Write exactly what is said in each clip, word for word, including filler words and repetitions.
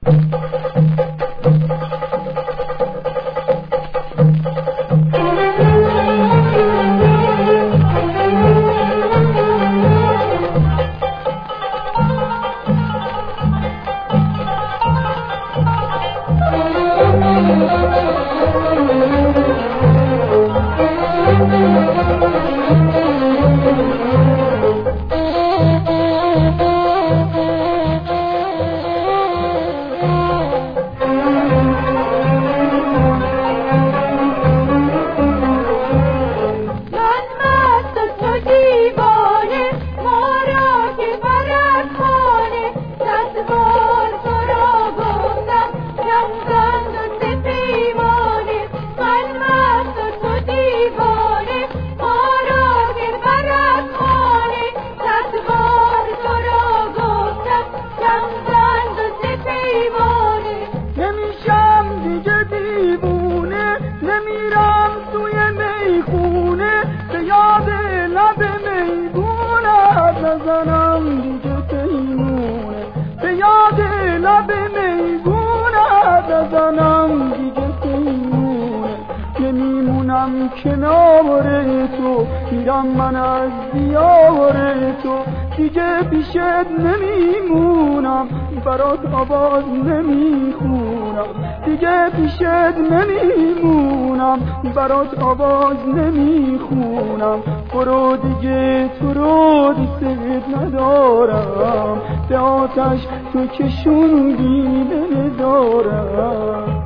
نزنم دیگه پیمونه به یاد لب میگونه نزنم دیگه پیمونه نمیمونم کنار تو میرم من از دیار تو دیگه پیشت نمیمونم برات آواز نمیخونم دیگه پیشت نمیمونم برات آواز نمیخونم برو دیگه تو رو دوست ندارم به آتش تو کشوندی دل دارم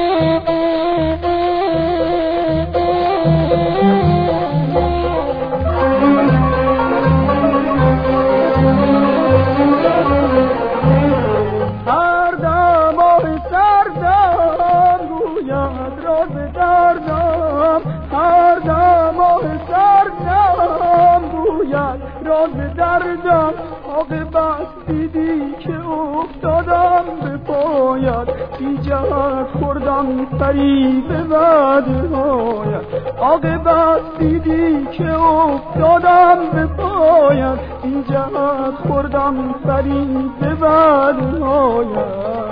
راز دردم عاقبت دیدی که افتادم به پایت بی جهت خوردم فریب بدهایت عاقبت دیدی که افتادم به پایت بی جهت خوردم فریب بدهایت